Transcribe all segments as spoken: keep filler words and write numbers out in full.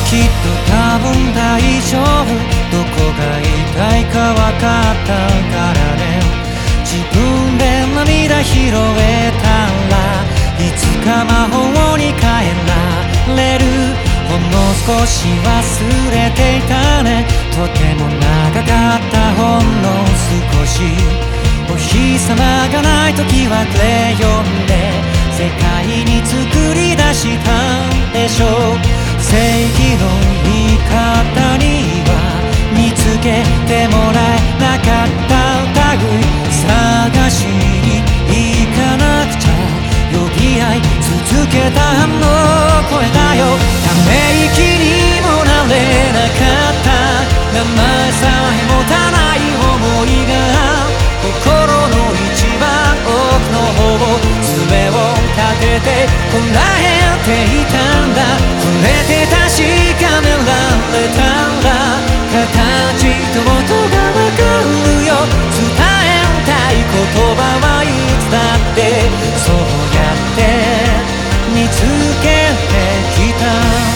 きっと多分大丈夫、どこが痛いか分かったからね。自分で涙拾えたらいつか魔法に変えられる。ほんの少し忘れていたね。とても長かったほんの少し。お日様がない時はクレヨンで世界に作り出したんでしょう。正義の味方には見つけてもらえなかった類、探しに行かなくちゃ。呼び合い続けたあの声だよ。ため息にもなれなかった名前さえ持たない想いが心の一番奥の方、爪を立ててこらえていたんだ。触れて確かめられたら形と音がわかるよ。伝えたい言葉はいつだってそうやって見つけてきた。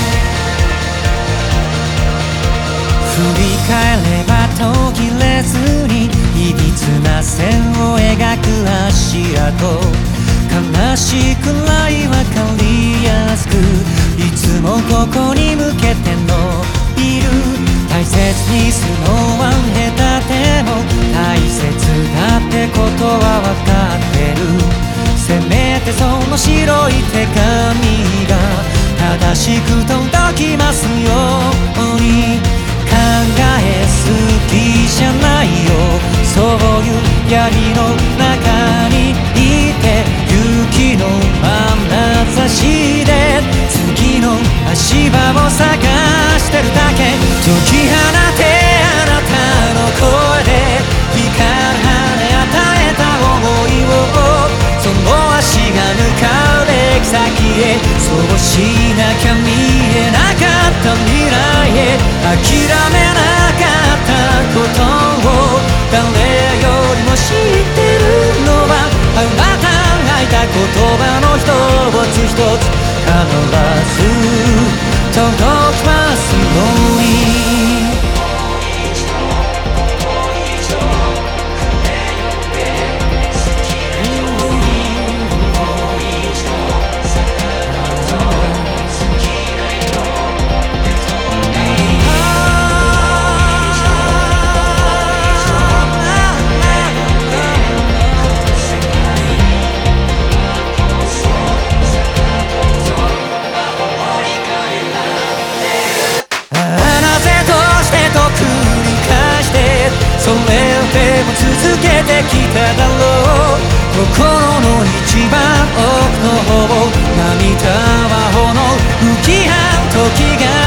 振り返れば途切れずにいびつな線を描く足跡。悲しくないわかりやすくいつもここに向けてのいる。大切にするのは下手でも大切だってことはわかってる。せめてその白い手紙が正しく届きますように。考えすぎじゃないよ、そういう闇の中にいて雪の眼差しで次の足場を探してるだけ。解き放てあなたの声で光る羽与えた想いを、その足が向かう行き先へ。そうしなきゃ見えなかった未来へ。諦めなかったことを誰よりも知ってるのはあなたがいた言葉の一つ一つ必ず届きますように。それでも続けてきただろう。心の一番奥の方、涙は炎向き合う時が